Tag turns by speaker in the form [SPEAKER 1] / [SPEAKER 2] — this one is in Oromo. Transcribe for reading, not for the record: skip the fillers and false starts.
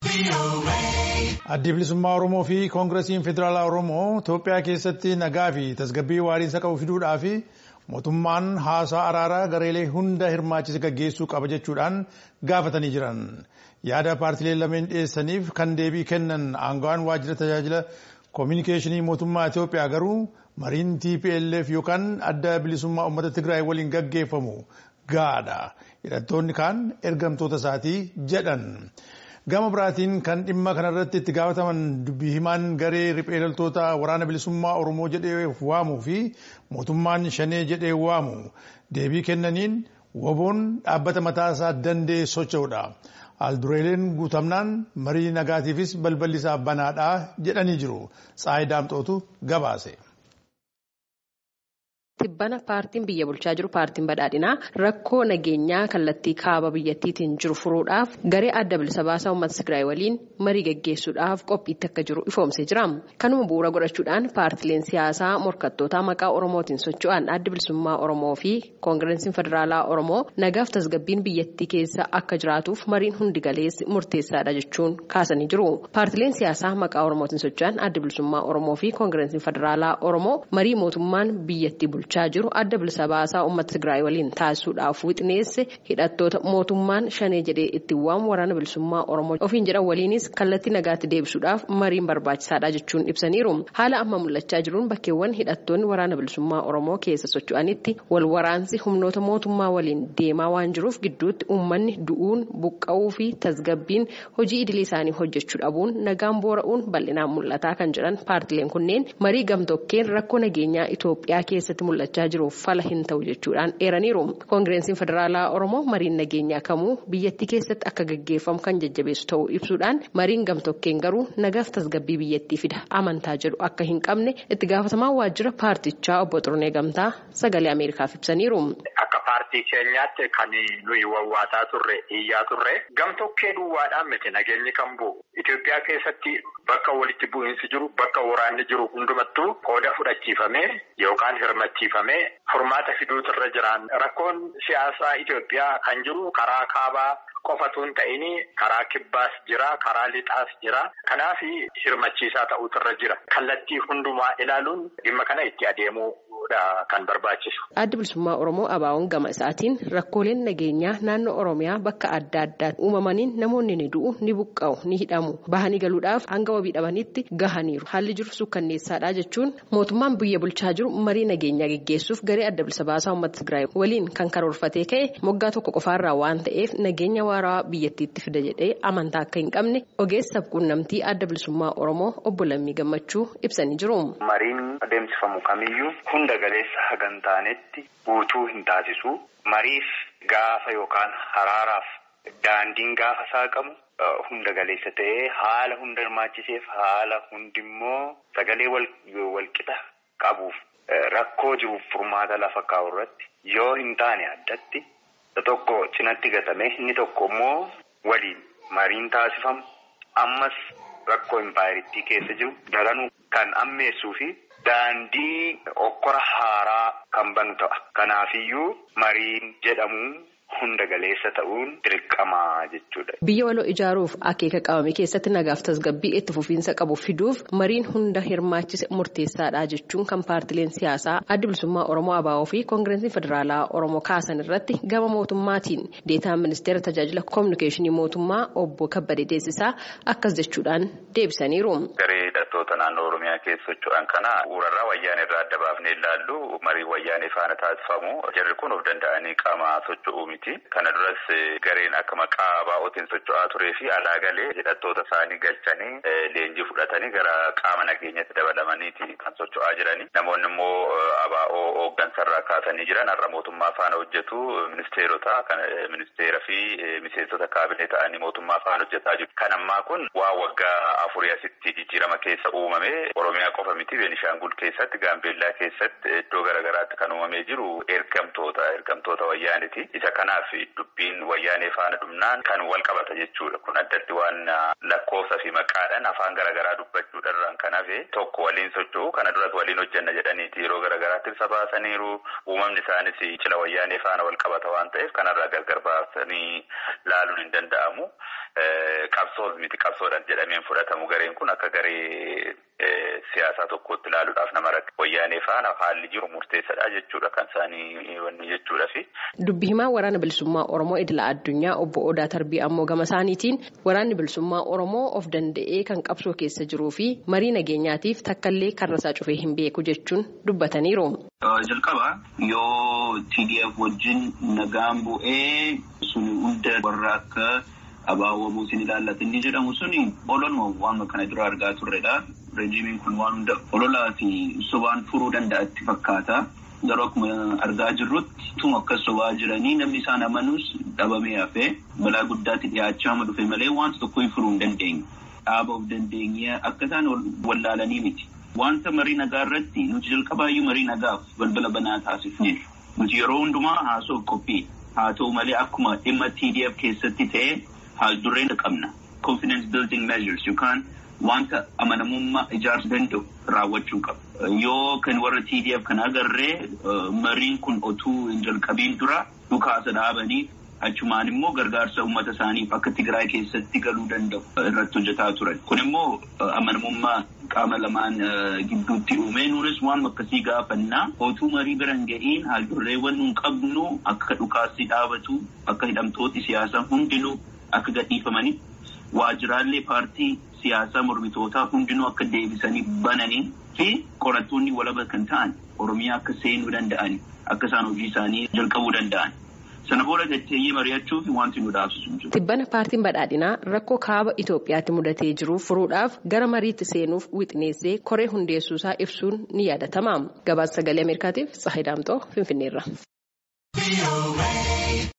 [SPEAKER 1] Addi bilisummaa Oromoo fi Koongiresiin Federaalaa Oromoo Itoophiyaa keessatti nagaa fi tasgabbii waariinsa qabu fiduudhaaf mootummaan haasaa araaraa gareelee hunda hirmaachise gaggeessuu qaba jechuudhaan gaafatanii jiran. Yaada paartilee lameen dhiyeessaniif kan deebii kennan aangawaan waajjira tajaajila koominikeeshinii mootummaa Itoophiyaa garuu mariin TPLF yookaan adda bilisummaa uummata Tigraay waliin gaggeeffamu gaadha. Hidhattoonni kaan ergamtoota isaatii jedhan. Gama biraatiin kan dhimma kanarratti itti gaafataman dubbii himaan garee riphee loltoota waraana bilisummaa Oromoo jedhee waamuu fi mootummaan shanee jedhee waamu deebii kennaniin WBOn dhaabbata mataasaa danda'ee socho'udha. Aldureeleen guutamnaan marii nagaatiifis balballi isaa banaadha jedhanii jiru. Tsaayi Daamxootu gabaase.
[SPEAKER 2] Tibbana paartiin biyya bulchaa jiru paartiin badhaadhinaa rakkoo nageenyaa kallattii kaaba biyyattiitiin jiru furuudhaaf garee adda bilisa baasaa uummata Tigraay waliin marii gaggeessuudhaaf qophiitti akka jiru ifoomsee jira. Kanuma bu'uura godhachuudhaan paartileen siyaasaa morkattootaa maqaa Oromootiin socho'an adda bilisummaa Oromoo fi Koongiresiin Federaalaa Oromoo nagaaf tasgabbiin biyyattii keessa akka jiraatuuf mariin hundi galeessi murteessaadha jechuun kaasanii jiru. Paartileen siyaasaa maqaa Oromootiin socho'an adda bilisummaa Oromoo fi Koongiresiin Federaalaa Oromoo marii mootummaan biyyattii bulchaa jiru adda bilisa baasaa uummata Tigraay waliin taasisuudhaaf wixineesse hidhattoota mootummaan shanee jedhee itti waamu waraana bilisummaa Oromoo ofiin jedhan waliinis kallattii nagaatti deebisuudhaaf mariin barbaachisaadha jechuun ibsaniiru. Haala amma mul'achaa jiruun bakkeewwan hidhattoonni waraana bilisummaa Oromoo keessa socho'anitti wal waraansi humnoota mootummaa waliin deemaa waan jiruuf gidduutti uummanni du'uun buqqa'uu fi tasgabbiin hojii idilee isaanii hojjechuu dhabuun nagaan boora'uun bal'inaan mul'ataa kan jedhan paartileen kunneen marii gamtokkeen rakkoo nageenyaa Itoophiyaa keessatti mul'achaa jiruuf fala hin ta'u jechuudhaan eeraniiru. Koongiresiin Federaalaa Oromoo mariin nageenyaa kamuu biyyattii keessatti akka gaggeeffamu kan jajjabeessu ta'uu ibsuudhaan mariin gamtokkeen garuu nagaaf tasgabbii biyyattii fida amantaa jedhu akka hin qabne itti gaafatamaa waajjira paartichaa obbo Xurunee Gamtaa sagalee Ameerikaaf ibsaniiru.
[SPEAKER 3] Akka paartii keenyaatti kan nuyi wawwaataa turre iyyaa turre gamtokkee duwwaadhaan miti nageenyi kan bu'u. Itoophiyaa keessatti bakka walitti bu'iinsi jiru bakka waraanni jiru hundumattuu qooda fudhachiifamee yookaan hirmachiifamee furmaata fiduutu irra jiran. Rakkoon siyaasaa Itoophiyaa kan jiru karaa kaabaa qofatu hin ta'in karaa kibbaas jira, karaa lixaas jira. Kanaaf hirmachiisaa ta'utu irra jira. Kallattii hundumaa ilaaluun dhimma kana itti adeemuu kan barbaachisu.
[SPEAKER 2] Adda bilisummaa Oromoo ABO'n gama isaatiin rakkooleen nageenyaa naannoo Oromiyaa bakka adda addaatti uumamaniin namoonni ni du'u, ni buqqa'u, ni hidhamu. Bahanii galuudhaaf hanga wabii dhabanitti gahaniiru. Haalli jiru sukkanneessaadha jechuun mootummaan biyya bulchaa jiru marii nageenyaa gaggeessuuf garee adda bilisa baasaa uummata Tigraay waliin kan karoorfatee ka'e moggaa tokko qofaarraa waan ta'eef nageenya waaraa biyyattiitti fida jedhee amantaa akka hin qabne ogeessa quunnamtii adda bilisummaa Oromoo obbo Lammii Gammachuu ibsanii jiru.
[SPEAKER 4] Mariin adeemsifamu kamiyyuu hunda galeessa hagan taanetti guutuu hin taasisu. Mariif gaafa yookaan haraaraaf daandiin gaafa saaqamu hunda galeessa ta'ee haala hunda hirmaachiseef haala hundimmoo sagalee walqixa qabuuf rakkoo jiruuf furmaata lafa kaa'u irratti yoo hin taane addatti tokko cinatti gatame inni tokko immoo waliin mariin taasifamu ammas rakkoo impaayiriitii keessa jiru daranuu kan ammeessuu fi daandii okkora haaraa kan banu ta'a. Kanaafiyyuu mariin jedhamu hunda galeessa ta'uun dirqamaa jechuudha.
[SPEAKER 2] Biyya waloo ijaaruuf akeeka qabame keessatti nagaaf tasgabbii itti fufiinsa qabu fiduuf mariin hunda hirmaachise murteessaadha jechuun kan paartileen siyaasaa adda bilisummaa Oromoo ABO fi Koongiresiin Federaalaa Oromoo kaasan irratti gama mootummaatiin deetaan ministeera tajaajila koominikeeshinii mootummaa obbo Kabbadee Deessisaa akkas jechuudhaan deebisaniiru.
[SPEAKER 5] Garee hidhattoota naannoo Oromiyaa keessa socho'an kana urarraa wayyaanee irraa adda baafnee ilaallu marii wayyaanee faana taasifamu jarri kun of danda'anii qaama socho'uu miti. Kana duras gareen akka maqaa ABO'tiin socho'aa turee fi alaagalee hidhattoota isaanii galchanii leenjii fudhatanii gara qaama nageenyatti dabalamaniiti kan socho'aa jirani. Namoonni immoo ABO hooggansarraa kaasanii jiran har'a mootummaa faana hojjetu ministeerota kan ministeera fi miseensota kaabinee ta'anii mootummaa faana hojjetaa jiru. Kan ammaa kun waa waggaa 4 asitti jijjiirama keessa uumame Oromiyaa qofa miti Beenishaangul keessatti Gaambeellaa keessatti iddoo garaagaraatti kan uumamee jiru ergamtoota wayyaaniti. Isa kanaaf dubbiin wayyaanee faana dhumnaan kan wal qabata jechuudha. Kun addatti waan lakkoofsa fi maqaadhaan afaan garaagaraa dubbachuudhaan kan hafe tokko waliin socho'u kana duras waliin hojjenna jedhaniiti yeroo garaagaraatti ibsa baasaniiru. Uumamni isaanis cila wayyaanee faana wal qabata waan ta'eef kanarraa gargar baasanii laaluun hin danda'amu. qabsoo miti qabsoodhaan jedhameen fudhatamu gareen kun akka garee siyaasaa tokkotti ilaaluudhaaf nama rakkate. Wayyaanee faana haalli jiru murteessaadha jechuudha kan isaanii wanni jechuudha fi.
[SPEAKER 2] Dubbi himaa waraana bilisummaa Oromoo idila addunyaa obbo Odaa Tarbii ammoo gama isaaniitiin waraanni bilisummaa Oromoo of danda'ee kan qabsoo keessa jiruu fi marii nageenyaatiif takkallee karrasaa cufee hin beeku jechuun dubbataniiru.
[SPEAKER 6] Jalqaba yoo TDF wajjin nagaan bu'ee suni hunda warra akka abaawwamuu sin ilaallatan ni jedhamu suni ololuma waan kana dura argaa turredha. Rejiimiin kun waan hunda ololaa fi sobaan furuu danda'atti fakkaata. Garuu akkuma argaa jirrutti tuma akka sobaa jiranii namni isaan amanus dhabamee hafee balaa guddaatti dhiyaachaa dhufe malee wanta tokko furuu hin dandeenye. Dhaaba of dandeenya akka isaan wallaalanii miti. Wanta marii nagaa irratti nuti jalqabaayyuu marii nagaaf balbala banaa taasifne. Nuti yeroo hundumaa haasoo qophii haa ta'u malee akkuma dhimma TDF keessatti ta'e haal dureen qabna. Confidence building measures yookaan wanta amanamummaa ijaarsuu danda'u raawwachuu qaba. Yoo kan warra TDF kan agarree mariin kun otuu hin jalqabiin dura dhukaasa dhaabanii achumaan immoo gargaarsa uummata isaaniif akka Tigraay keessatti galuu danda'u irratti hojjetaa turan. Kun immoo amanamummaa qaama lamaan gidduutti uume nuunis waan akkasii gaafannaa otuu marii biran ga'iin haal durreewwan nuun qabnu akka dhukaasni dhaabatu akka hidhamtooti siyaasaa hundinuu akka gadhiifamanii waajjiraalee paartii siyaasaa mormitootaa hundinuu akka deebisanii bananii fi qorattoonni walaba kan ta'an Oromiyaa akka seenuu danda'an akka isaan hojii isaanii jalqabuu danda'an. Sana booda jettee mari'achuu fi wanti nu dhaabsisu jiru.
[SPEAKER 2] Tibbana paartiin badhaadhinaa rakkoo kaaba Itoophiyaatti mudatee jiru furuudhaaf gara mariitti seenuuf wixineessee koree hundeessuusaa ibsuun ni yaadatama. Gabaasa sagalee Ameerikaatiif Tsahayi Daamxoo Finfinneerra.